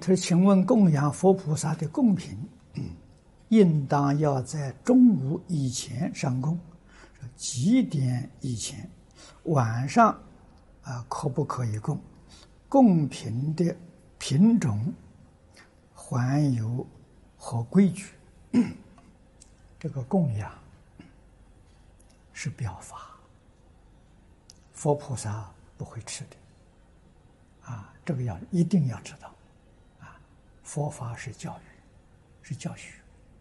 他说：“请问供养佛菩萨的供品，应当要在中午以前上供，几点以前？晚上可不可以供？供品的品种、还有和规矩？这个供养是表法，佛菩萨不会吃的。这个一定要知道。佛法是教育，是教学。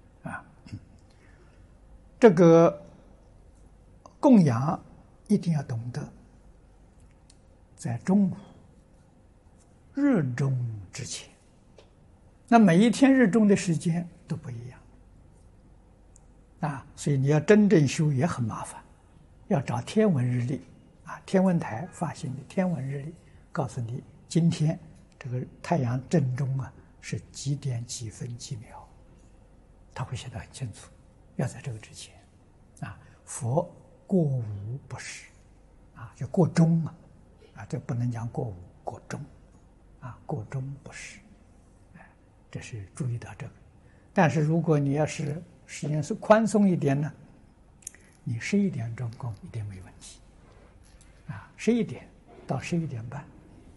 这个供养一定要懂得，在中午日中之前。那每一天日中的时间都不一样所以你要真正修也很麻烦，要找天文日历天文台发行的天文日历，告诉你今天这个太阳正中是几点几分几秒，他会写得很清楚。要在这个之前佛过午不食就过中这不能讲过午，过中过中不食，这是注意到这个。但是如果你要是时间是宽松一点呢，你11点钟供一定没问题11点到11点半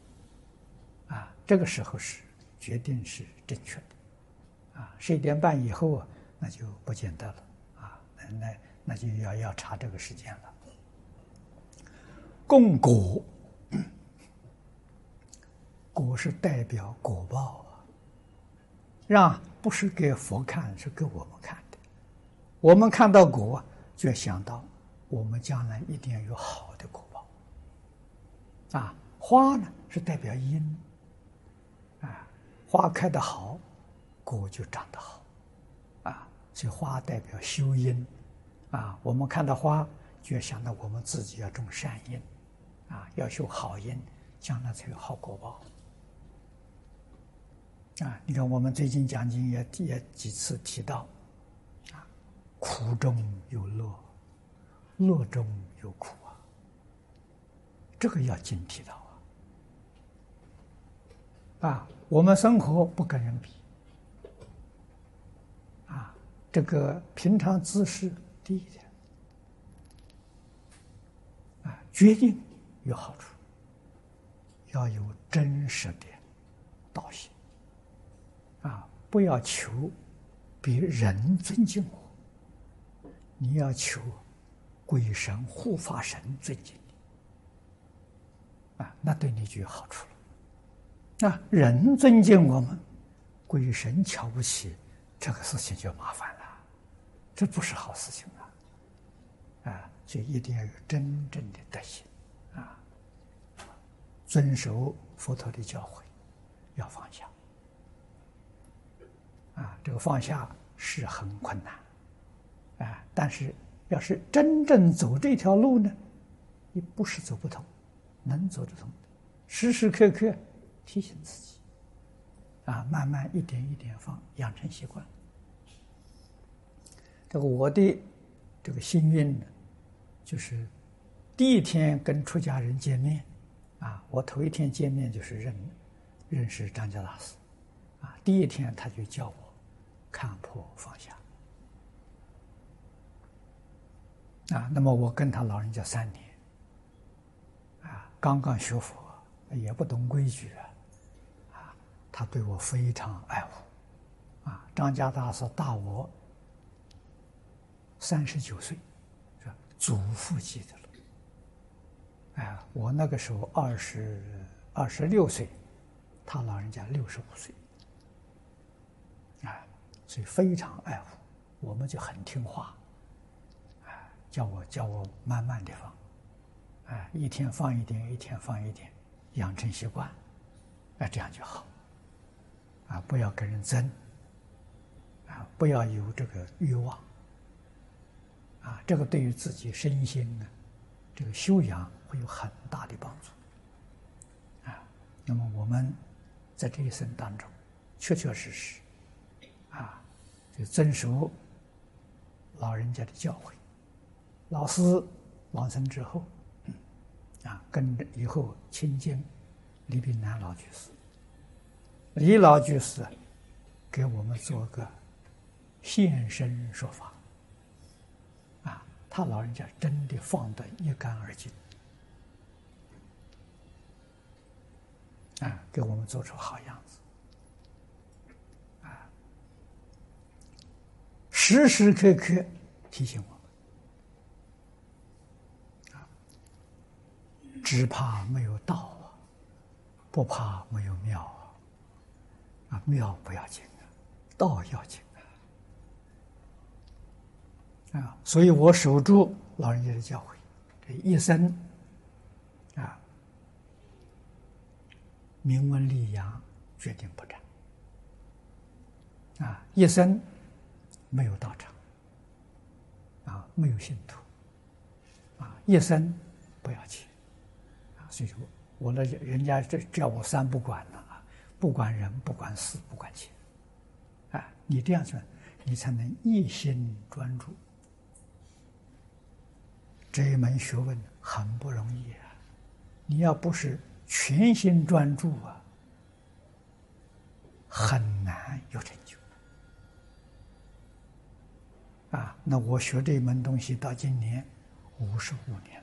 这个时候是决定是正确的11点半以后那就不见得了那就要查这个时间了。供果，果是代表果报不是给佛看，是给我们看的。我们看到果就要想到我们将来一定要有好的果报花呢是代表因花开得好，果就长得好所以花代表修因我们看到花就要想到我们自己要种善因要修好因，将来才有好果报你看我们最近讲经也几次提到苦中有乐，乐中有苦这个要警惕到我们生活不跟人比这个平常姿势低一点决定有好处，要有真实的道心不要求比人尊敬我，你要求鬼神护法神尊敬你那对你就有好处了人尊敬我们，鬼神瞧不起，这个事情就麻烦了，这不是好事情所以一定要有真正的德行遵守佛陀的教诲，要放下这个放下是很困难但是要是真正走这条路呢，你不是走不通，能走得通的，时时刻刻提醒自己慢慢一点一点放，养成习惯。这个我的这个幸运呢，就是第一天跟出家人见面我头一天见面就是认识张家大师第一天他就教我看破放下那么我跟他老人家3年刚刚学佛，也不懂规矩他对我非常爱护张家大师大我39岁，祖父级的了我那个时候26岁，他老人家65岁所以非常爱护我们，就很听话叫我慢慢的放一天放一点，一天放一点，养成习惯这样就好不要跟人争不要有这个欲望这个对于自己身心呢这个修养会有很大的帮助那么我们在这一生当中确确实实就遵守老人家的教诲。老师往生之后跟着以后亲近李炳南老居士李老居士给我们做个现身说法，他老人家真的放得一干二净，给我们做出好样子，时时刻刻提醒我们，只怕没有道不怕没有妙妙不要紧道要紧所以我守住老人家的教诲，这一生名闻利养决定不沾一生没有道场没有信徒一生不要钱所以说我的人家这叫我三不管了不管人，不管事，不管钱你这样做，你才能一心专注。这一门学问很不容易你要不是全心专注很难有成就那我学这一门东西到今年55年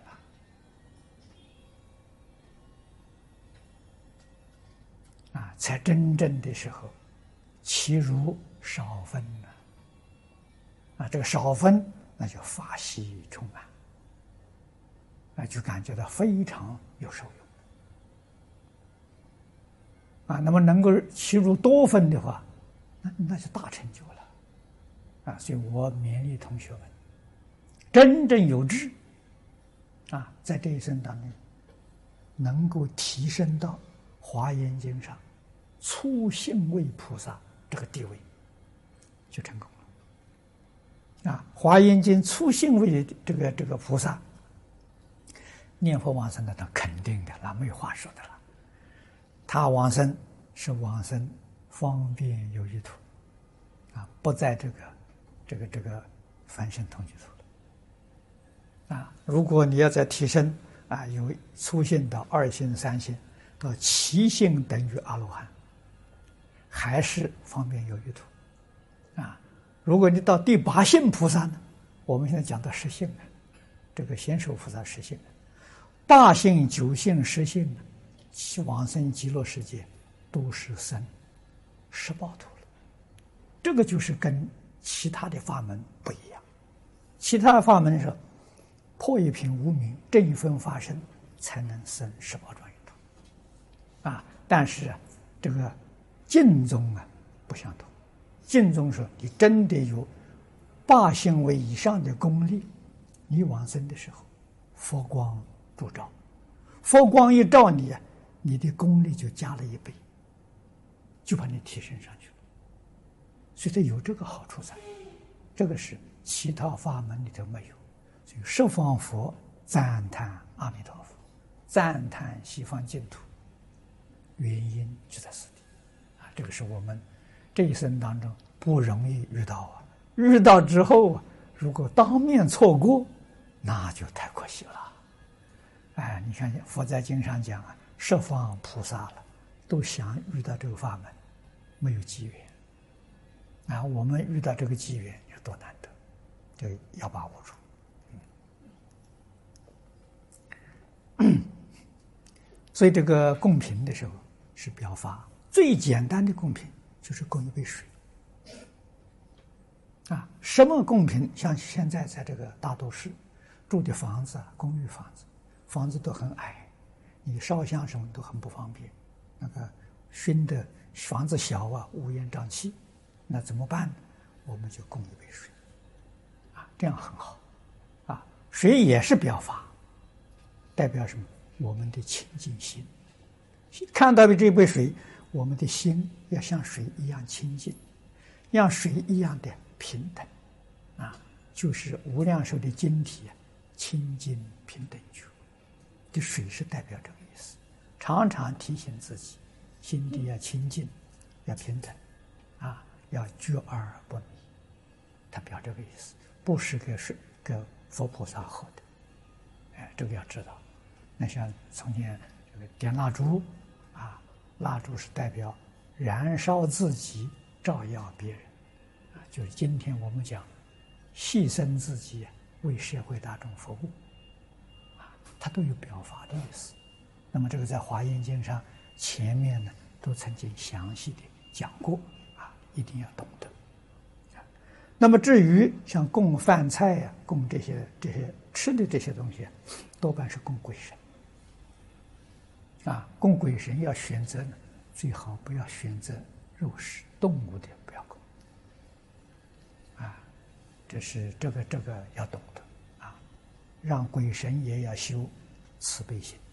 了才真正的时候其如少分这个少分那就法喜充满就感觉到非常有受用那么能够其如多分的话那就大成就了所以我勉励同学们真正有志在这一生当中能够提升到华严经上初信位菩萨这个地位就成功了华严经初信位的这个菩萨念佛往生的他肯定的那没有话说的了他往生是往生方便有余土不在这个凡圣同居土了如果你要再提升由初信到二信三信到七信等于阿罗汉还是方便有余土如果你到第八信菩萨呢我们现在讲到十信了这个贤首菩萨十信了八信九信十信呢往生极乐世界都是生十报土了这个就是跟其他的法门不一样其他的法门是破一品无明正一分法身才能生十报庄严土但是这个净宗不相同净宗说你真的有八信位以上的功力你往生的时候佛光助照佛光一照你你的功力就加了1倍就把你提升上去了所以它有这个好处在这个是其他法门里头没有所以十方佛赞叹阿弥陀佛赞叹西方净土原因就在此地这个是我们这一生当中不容易遇到遇到之后如果当面错过那就太可惜了你看佛在经上讲十方菩萨了都想遇到这个法门没有机缘我们遇到这个机缘有多难得就要把握住所以这个供品的时候是表法最简单的供品就是供一杯水什么供品像现在在这个大都市住的房子公寓房子都很矮你烧香什么都很不方便那个熏的房子小乌烟瘴气那怎么办呢我们就供一杯水这样很好水也是表法代表什么我们的清净心看到的这杯水我们的心要像水一样清净像水一样的平等就是无量寿的经体清净平等觉的水是代表这个意思常常提醒自己心地要清净要平等要觉而不迷他表这个意思不是给佛菩萨喝的这个要知道那像从前这个点蜡烛蜡烛是代表燃烧自己，照耀别人，就是今天我们讲牺牲自己为社会大众服务，它都有表法的意思。那么这个在《华严经》上前面呢都曾经详细的讲过，一定要懂得。那么至于像供饭菜呀、供这些吃的这些东西，多半是供鬼神。供鬼神要选择呢，最好不要选择肉食动物的，不要供。这是这个要懂得，让鬼神也要修慈悲心。